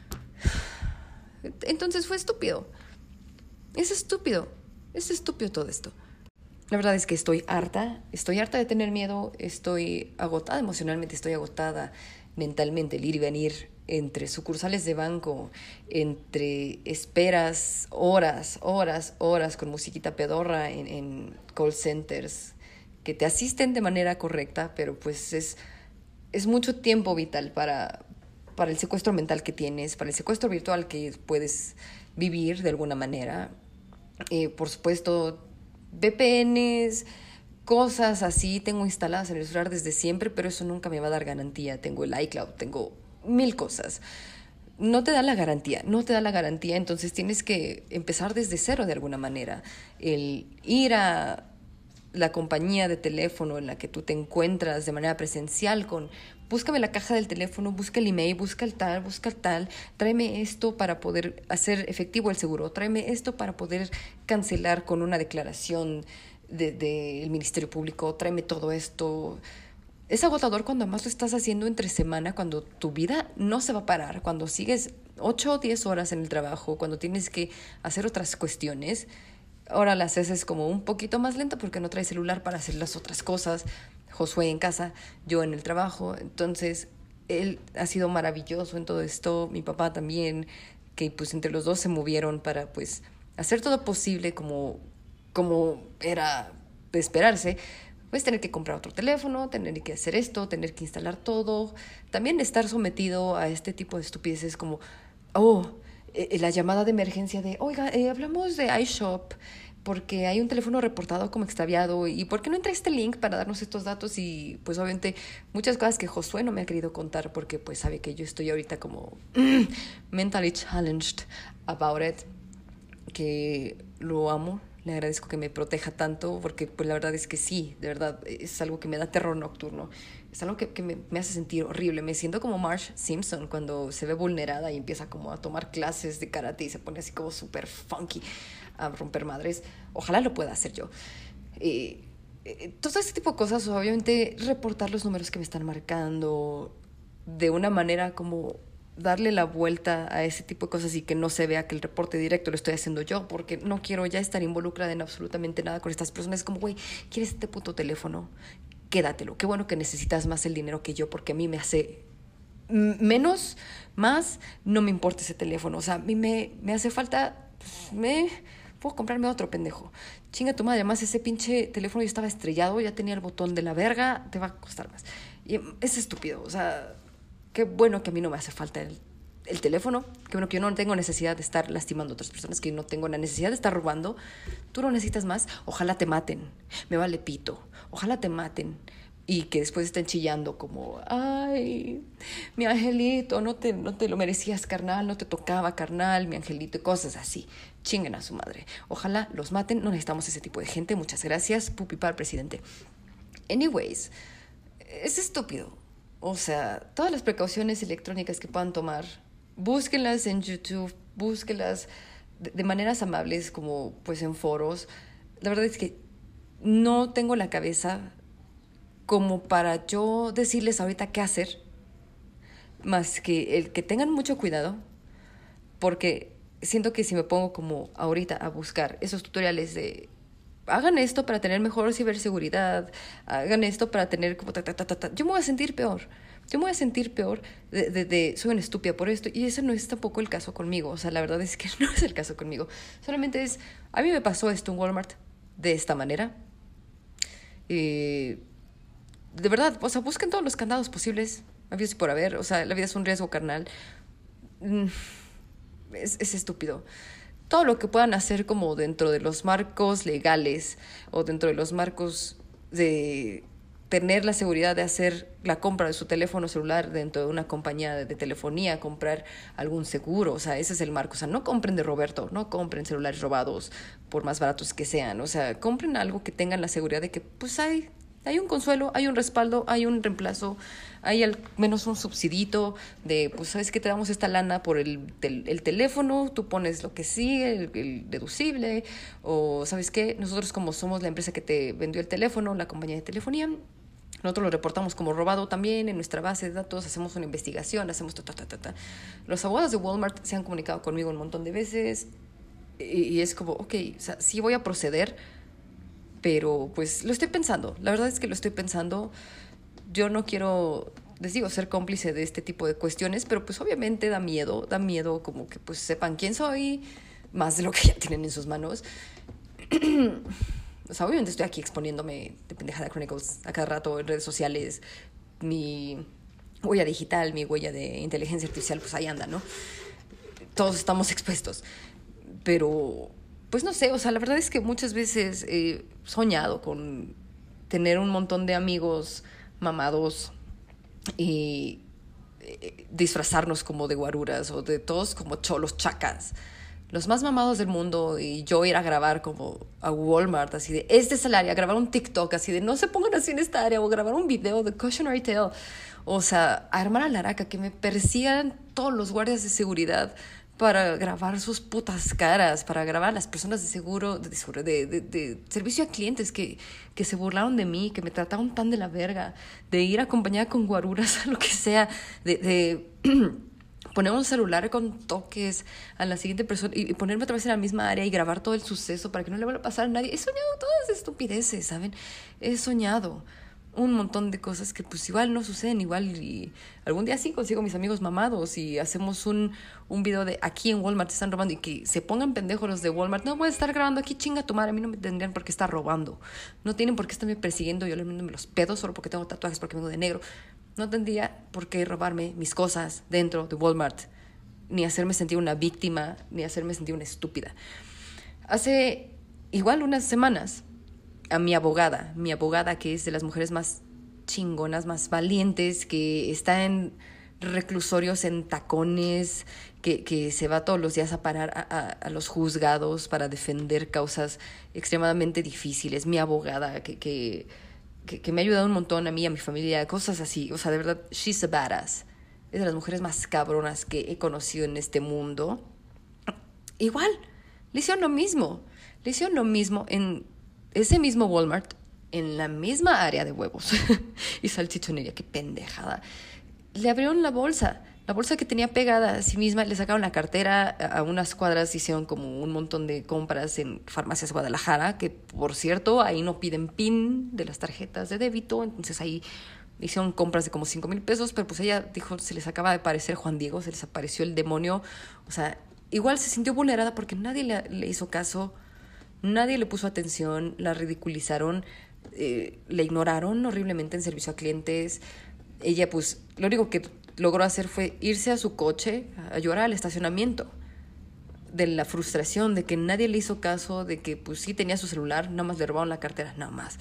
Entonces fue estúpido. Es estúpido todo esto. La verdad es que estoy harta de tener miedo, estoy agotada emocionalmente, estoy agotada mentalmente, el ir y venir entre sucursales de banco, entre esperas, horas con musiquita pedorra en call centers que te asisten de manera correcta, pero pues es mucho tiempo vital para el secuestro mental que tienes, para el secuestro virtual que puedes vivir de alguna manera. Por supuesto, VPNs, cosas así tengo instaladas en el celular desde siempre, pero eso nunca me va a dar garantía. Tengo el iCloud, tengo 1000 cosas. No te da la garantía, entonces tienes que empezar desde cero de alguna manera. El ir a la compañía de teléfono en la que tú te encuentras de manera presencial búscame la caja del teléfono, busca el email, busca el tal, tráeme esto para poder hacer efectivo el seguro, tráeme esto para poder cancelar con una declaración del Ministerio Público, tráeme todo esto. Es agotador cuando más lo estás haciendo entre semana, cuando tu vida no se va a parar, cuando sigues 8 o 10 horas en el trabajo, cuando tienes que hacer otras cuestiones, ahora las haces como un poquito más lento porque no traes celular para hacer las otras cosas. Josué en casa, yo en el trabajo. Entonces, él ha sido maravilloso en todo esto. Mi papá también, que pues entre los dos se movieron para pues hacer todo posible como era de esperarse. Pues tener que comprar otro teléfono, tener que hacer esto, tener que instalar todo. También estar sometido a este tipo de estupideces como, la llamada de emergencia de, oiga, hablamos de iShop porque hay un teléfono reportado como extraviado y ¿por qué no entra este link para darnos estos datos? Y pues obviamente muchas cosas que Josué no me ha querido contar porque pues sabe que yo estoy ahorita como mentally challenged about it, que lo amo. Le agradezco que me proteja tanto porque pues la verdad es que sí, de verdad es algo que me da terror nocturno. Es algo que me hace sentir horrible. Me siento como Marge Simpson cuando se ve vulnerada y empieza como a tomar clases de karate y se pone así como súper funky a romper madres. Ojalá lo pueda hacer yo. Todo este tipo de cosas, obviamente reportar los números que me están marcando de una manera como darle la vuelta a ese tipo de cosas y que no se vea que el reporte directo lo estoy haciendo yo, porque no quiero ya estar involucrada en absolutamente nada con estas personas. Es como, güey, ¿quieres este puto teléfono? Quédatelo. Qué bueno que necesitas más el dinero que yo, porque a mí me hace menos, más, no me importa ese teléfono. O sea, a mí me hace falta, puedo comprarme otro, pendejo. Chinga tu madre, además ese pinche teléfono ya estaba estrellado, ya tenía el botón de la verga, te va a costar más. Y es estúpido, o sea, qué bueno que a mí no me hace falta el teléfono, qué bueno que yo no tengo necesidad de estar lastimando a otras personas, que no tengo la necesidad de estar robando. Tú no necesitas más, ojalá te maten, me vale pito, ojalá te maten. Y que después estén chillando como, ay, mi angelito, no te lo merecías, carnal, no te tocaba, carnal, mi angelito, y cosas así. Chinguen a su madre. Ojalá los maten, no necesitamos ese tipo de gente. Muchas gracias, pupi para el presidente. Anyways, es estúpido. O sea, todas las precauciones electrónicas que puedan tomar, búsquenlas en YouTube, búsquenlas de maneras amables como pues en foros. La verdad es que no tengo la cabeza como para yo decirles ahorita qué hacer, más que el que tengan mucho cuidado, porque siento que si me pongo como ahorita a buscar esos tutoriales de hagan esto para tener mejor ciberseguridad, hagan esto para tener como yo me voy a sentir peor. Yo me voy a sentir peor soy una estúpida por esto, y ese no es tampoco el caso conmigo. O sea, la verdad es que no es el caso conmigo. Solamente es, a mí me pasó esto en Walmart de esta manera. De verdad, o sea, busquen todos los candados posibles, habidos y por haber. O sea, la vida es un riesgo, carnal. Es estúpido. Todo lo que puedan hacer como dentro de los marcos legales o dentro de los marcos de tener la seguridad de hacer la compra de su teléfono celular dentro de una compañía de telefonía, comprar algún seguro, o sea, ese es el marco. O sea, no compren de Roberto, no compren celulares robados por más baratos que sean. O sea, compren algo que tengan la seguridad de que pues hay un consuelo, hay un respaldo, hay un reemplazo, hay al menos un subsidito de, pues, ¿sabes qué? Te damos esta lana por el teléfono, tú pones lo que sigue, el deducible, o ¿sabes qué? Nosotros como somos la empresa que te vendió el teléfono, la compañía de telefonía, nosotros lo reportamos como robado también en nuestra base de datos, hacemos una investigación, hacemos Los abogados de Walmart se han comunicado conmigo un montón de veces y es como, ok, o sea, sí voy a proceder, pero pues lo estoy pensando. La verdad es que lo estoy pensando. Yo no quiero, les digo, ser cómplice de este tipo de cuestiones, pero pues obviamente da miedo como que pues sepan quién soy, más de lo que ya tienen en sus manos. O sea, obviamente estoy aquí exponiéndome de Pendejada Chronicles a cada rato en redes sociales. Mi huella digital, mi huella de inteligencia artificial, pues ahí anda, ¿no? Todos estamos expuestos. Pero pues no sé, o sea, la verdad es que muchas veces he soñado con tener un montón de amigos mamados y disfrazarnos como de guaruras o de todos como cholos chacas, los más mamados del mundo, y yo ir a grabar como a Walmart, así de, este es el área, grabar un TikTok, así de, no se pongan así en esta área, o grabar un video de Cautionary Tale, o sea, armar a la araca, que me persigan todos los guardias de seguridad para grabar sus putas caras, para grabar a las personas de seguro, de servicio a clientes que se burlaron de mí, que me trataron tan de la verga, de ir acompañada con guaruras a lo que sea, de poner un celular con toques a la siguiente persona y ponerme otra vez en la misma área y grabar todo el suceso para que no le vaya a pasar a nadie. He soñado todas esas estupideces, ¿saben? He soñado un montón de cosas que pues igual no suceden, igual y algún día sí consigo a mis amigos mamados y hacemos un video de aquí en Walmart te están robando y que se pongan pendejos los de Walmart. No voy a estar grabando aquí, chinga tu madre, a mí no me tendrían por qué estar robando. No tienen por qué estarme persiguiendo, yo me los pedos solo porque tengo tatuajes, porque vengo de negro. No tendría por qué robarme mis cosas dentro de Walmart, ni hacerme sentir una víctima, ni hacerme sentir una estúpida. Hace igual unas semanas, a mi abogada, que es de las mujeres más chingonas, más valientes, que está en reclusorios en tacones, que se va todos los días a parar a los juzgados para defender causas extremadamente difíciles. Mi abogada, que me ha ayudado un montón a mí, a mi familia, cosas así. O sea, de verdad, she's a badass. Es de las mujeres más cabronas que he conocido en este mundo. Igual, le hicieron lo mismo. Le hicieron lo mismo en ese mismo Walmart, en la misma área de huevos y salchichonería. Qué pendejada. Le abrieron la bolsa que tenía pegada a sí misma, le sacaron la cartera, a unas cuadras hicieron como un montón de compras en farmacias Guadalajara, que por cierto, ahí no piden PIN de las tarjetas de débito, entonces ahí hicieron compras de como 5,000 pesos, pero pues ella dijo, se les acaba de aparecer Juan Diego, se les apareció el demonio, o sea, igual se sintió vulnerada porque nadie le hizo caso, nadie le puso atención, la ridiculizaron, le ignoraron horriblemente en servicio a clientes. Ella pues lo único que logró hacer fue irse a su coche a llorar al estacionamiento de la frustración de que nadie le hizo caso, de que pues sí tenía su celular, nada más le robaron la cartera, nada más.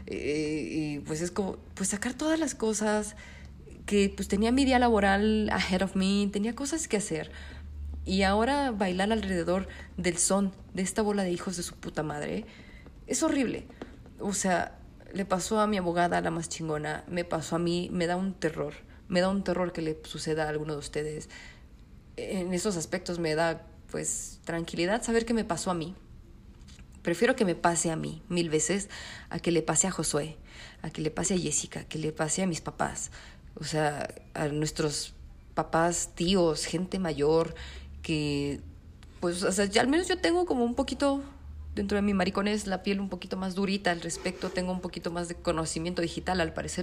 Y pues es como pues sacar todas las cosas que pues tenía mi día laboral ahead of me, tenía cosas que hacer. Y ahora bailar alrededor del son de esta bola de hijos de su puta madre es horrible. O sea, le pasó a mi abogada, la más chingona, me pasó a mí, me da un terror que le suceda a alguno de ustedes. En esos aspectos me da pues tranquilidad saber que me pasó a mí. Prefiero que me pase a mí 1000 veces a que le pase a Josué, a que le pase a Jessica, que le pase a mis papás, o sea, a nuestros papás, tíos, gente mayor que pues, o sea, ya al menos yo tengo como un poquito dentro de mi maricones la piel un poquito más durita al respecto, tengo un poquito más de conocimiento digital, al parecer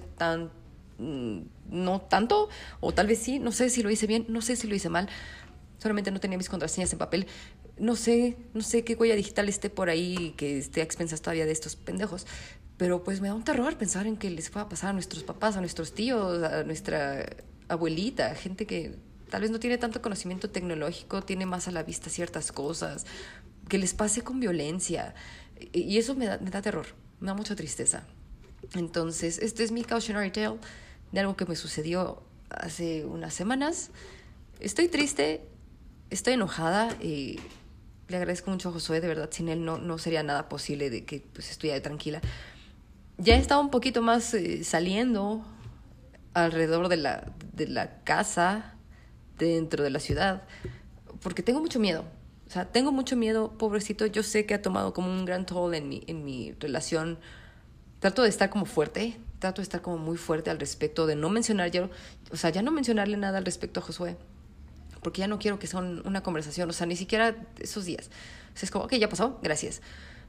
no tanto, o tal vez sí, no sé si lo hice bien, no sé si lo hice mal, solamente no tenía mis contraseñas en papel, no sé qué huella digital esté por ahí que esté a expensas todavía de estos pendejos, pero pues me da un terror pensar en que les pueda pasar a nuestros papás, a nuestros tíos, a nuestra abuelita, gente que tal vez no tiene tanto conocimiento tecnológico, tiene más a la vista ciertas cosas, que les pase con violencia. Y eso me da terror, me da mucha tristeza. Entonces, este es mi cautionary tale de algo que me sucedió hace unas semanas. Estoy triste, estoy enojada y le agradezco mucho a Josué, de verdad, sin él no sería nada posible de que pues, estuviera tranquila. Ya he estado un poquito más saliendo alrededor de la casa, dentro de la ciudad, porque tengo mucho miedo. O sea, tengo mucho miedo, pobrecito. Yo sé que ha tomado como un gran toll en mi relación. Trato de estar como fuerte, trato de estar como muy fuerte al respecto, de no mencionar ya no mencionarle nada al respecto a Josué, porque ya no quiero que sea una conversación, o sea, ni siquiera esos días. O sea, es como, ok, ya pasó, gracias.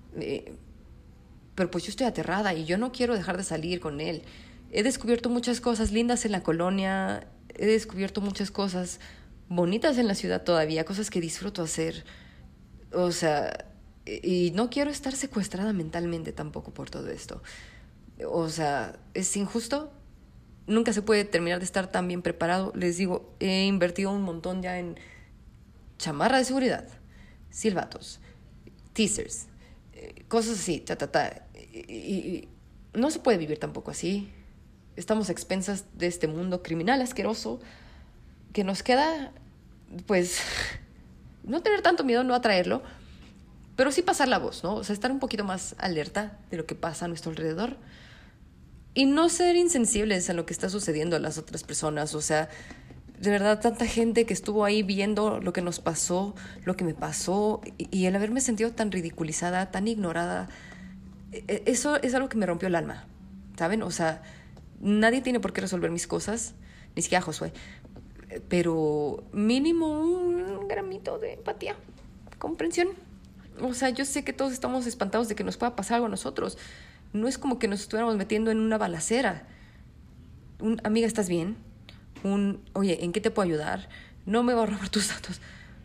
Pero pues yo estoy aterrada y yo no quiero dejar de salir con él. He descubierto muchas cosas lindas en la colonia, he descubierto muchas cosas bonitas en la ciudad todavía, cosas que disfruto hacer. O sea, y no quiero estar secuestrada mentalmente tampoco por todo esto. O sea, es injusto. Nunca se puede terminar de estar tan bien preparado. Les digo, he invertido un montón ya en chamarra de seguridad, silbatos, teasers, cosas así, y no se puede vivir tampoco así. Estamos a expensas de este mundo criminal asqueroso que nos queda, pues, no tener tanto miedo, no atraerlo, pero sí pasar la voz, ¿no? O sea, estar un poquito más alerta de lo que pasa a nuestro alrededor y no ser insensibles a lo que está sucediendo a las otras personas. O sea, de verdad, tanta gente que estuvo ahí viendo lo que nos pasó, lo que me pasó, y el haberme sentido tan ridiculizada, tan ignorada, eso es algo que me rompió el alma, ¿saben? O sea, nadie tiene por qué resolver mis cosas, ni siquiera Josué. pero mínimo un gramito de empatía, comprensión. O sea, yo sé que todos estamos espantados de que nos pueda pasar algo a nosotros. No es como que nos estuviéramos metiendo en una balacera. Amiga, ¿estás bien? Oye, ¿en qué te puedo ayudar? No me voy a robar tus datos.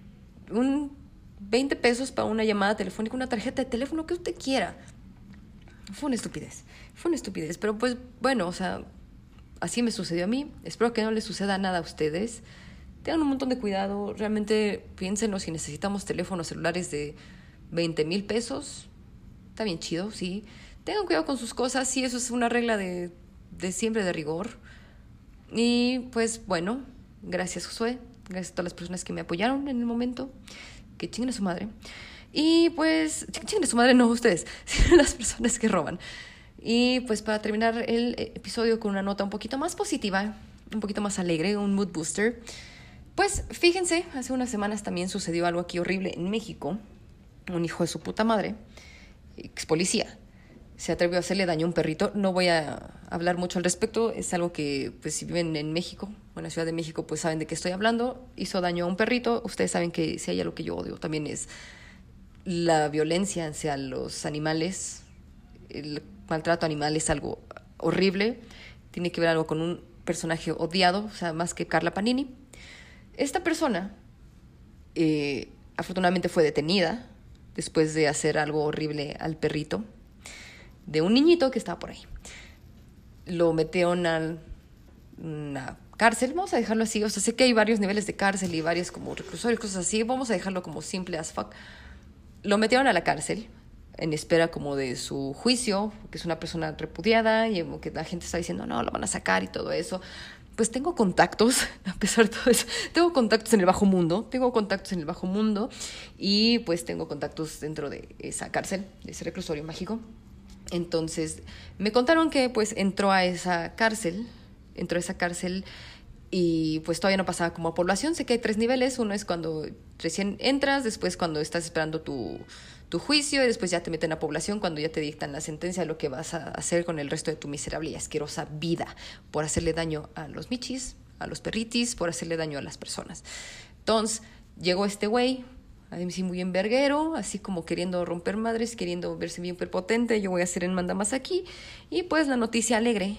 20 pesos para una llamada telefónica, una tarjeta de teléfono, que usted quiera. Fue una estupidez, pero pues bueno, o sea, así me sucedió a mí. Espero que no les suceda nada a ustedes. Tengan un montón de cuidado, realmente piénsenlo. Si necesitamos teléfonos celulares de 20,000 pesos, está bien chido, sí. Tengan cuidado con sus cosas, sí, eso es una regla de siempre, de rigor. Y pues bueno, gracias Josué, gracias a todas las personas que me apoyaron en el momento. Que chinguen a su madre. Y pues, chinguen a su madre, no ustedes, sino las personas que roban. Y pues para terminar el episodio con una nota un poquito más positiva, un poquito más alegre, un mood booster, pues fíjense, hace unas semanas también sucedió algo aquí horrible en México. Un hijo de su puta madre, ex policía, se atrevió a hacerle daño a un perrito. No voy a hablar mucho al respecto, es algo que pues si viven en México, en la Ciudad de México, pues saben de qué estoy hablando. Hizo daño a un perrito. Ustedes saben que si hay algo que yo odio también es la violencia hacia los animales. El maltrato animal es algo horrible. Tiene que ver algo con un personaje odiado, o sea, más que Carla Panini. Esta persona afortunadamente fue detenida después de hacer algo horrible al perrito de un niñito que estaba por ahí. Lo metieron a una cárcel, vamos a dejarlo así. O sea, sé que hay varios niveles de cárcel y varios como reclusorios, cosas así. Vamos a dejarlo como simple as fuck. Lo metieron a la cárcel en espera como de su juicio, que es una persona repudiada y que la gente está diciendo, no, lo van a sacar y todo eso. Pues tengo contactos, a pesar de todo eso, tengo contactos en el bajo mundo y pues tengo contactos dentro de esa cárcel, de ese reclusorio mágico. Entonces me contaron que pues entró a esa cárcel y pues todavía no pasaba como a población. Sé que hay 3 niveles. Uno es cuando recién entras, después cuando estás esperando tu juicio y después ya te meten a población cuando ya te dictan la sentencia de lo que vas a hacer con el resto de tu miserable y asquerosa vida por hacerle daño a los michis, a los perritis, por hacerle daño a las personas. Entonces llegó este güey, así muy enverguero, así como queriendo romper madres, queriendo verse bien prepotente. Yo voy a hacer en manda más aquí. Y pues la noticia alegre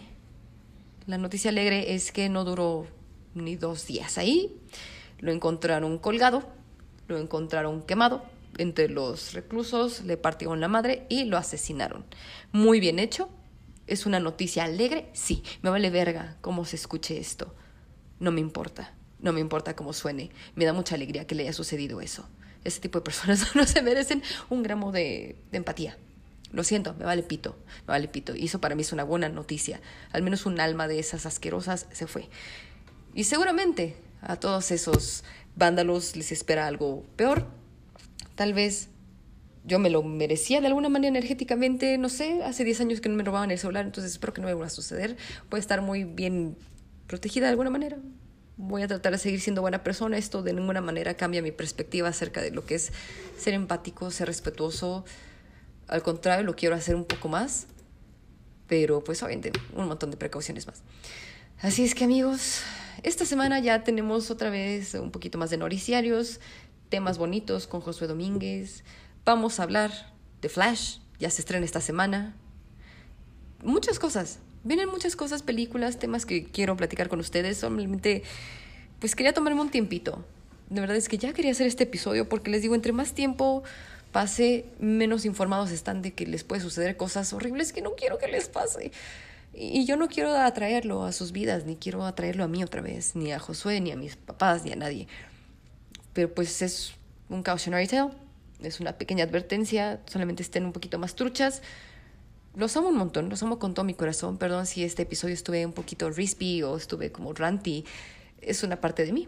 es que no duró ni 2 días ahí. Lo encontraron colgado, lo encontraron quemado entre los reclusos, le partieron la madre y lo asesinaron. Muy bien hecho. ¿Es una noticia alegre? Sí. Me vale verga cómo se escuche esto. No me importa cómo suene. Me da mucha alegría que le haya sucedido eso. Ese tipo de personas no se merecen un gramo de empatía. Lo siento, me vale pito. Y eso para mí es una buena noticia. Al menos un alma de esas asquerosas se fue. Y seguramente a todos esos vándalos les espera algo peor. Tal vez yo me lo merecía de alguna manera energéticamente, no sé. Hace 10 años que no me robaban el celular, entonces espero que no me vuelva a suceder. Voy a estar muy bien protegida de alguna manera. Voy a tratar de seguir siendo buena persona. Esto de ninguna manera cambia mi perspectiva acerca de lo que es ser empático, ser respetuoso. Al contrario, lo quiero hacer un poco más, pero pues obviamente un montón de precauciones más. Así es que amigos, esta semana ya tenemos otra vez un poquito más de noticiarios, temas bonitos con Josué Domínguez. Vamos a hablar de Flash, ya se estrena esta semana. Muchas cosas, vienen muchas cosas, películas, temas que quiero platicar con ustedes. Solamente pues quería tomarme un tiempito. De verdad es que ya quería hacer este episodio porque les digo, entre más tiempo pase, menos informados están de que les puede suceder cosas horribles que no quiero que les pase. Y yo no quiero atraerlo a sus vidas, ni quiero atraerlo a mí otra vez, ni a Josué, ni a mis papás, ni a nadie. Pero pues es un cautionary tale, es una pequeña advertencia, solamente estén un poquito más truchas. Los amo un montón, los amo con todo mi corazón. Perdón si este episodio estuve un poquito rispy o estuve como ranty, es una parte de mí.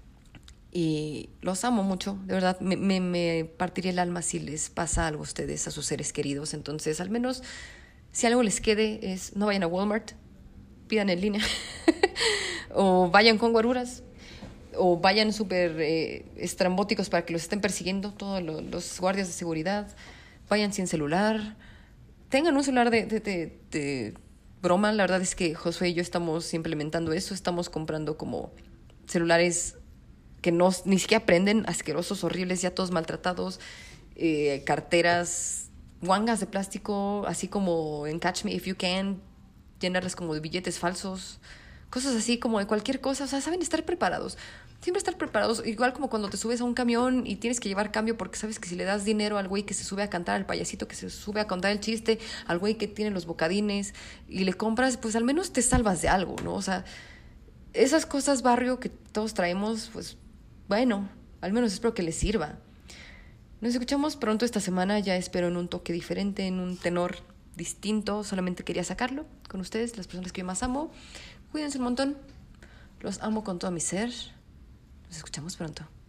Y los amo mucho, de verdad, me partiría el alma si les pasa algo a ustedes, a sus seres queridos. Entonces, al menos, si algo les quede, es no vayan a Walmart, pidan en línea, o vayan con guaruras, o vayan súper estrambóticos para que los estén persiguiendo todos los guardias de seguridad, vayan sin celular, tengan un celular de broma. La verdad es que Josué y yo estamos implementando eso, estamos comprando como celulares que no, ni siquiera prenden, asquerosos, horribles, ya todos maltratados, carteras, guangas de plástico, así como en Catch Me If You Can, llenarlas como de billetes falsos, cosas así como de cualquier cosa. O sea, saben estar preparados. Siempre estar preparados, igual como cuando te subes a un camión y tienes que llevar cambio porque sabes que si le das dinero al güey que se sube a cantar, al payasito que se sube a contar el chiste, al güey que tiene los bocadines y le compras, pues al menos te salvas de algo, ¿no? O sea, esas cosas barrio que todos traemos, pues bueno, al menos espero que les sirva. Nos escuchamos pronto esta semana, ya espero en un toque diferente, en un tenor distinto. Solamente quería sacarlo con ustedes, las personas que yo más amo. Cuídense un montón, los amo con todo mi ser. Nos escuchamos pronto.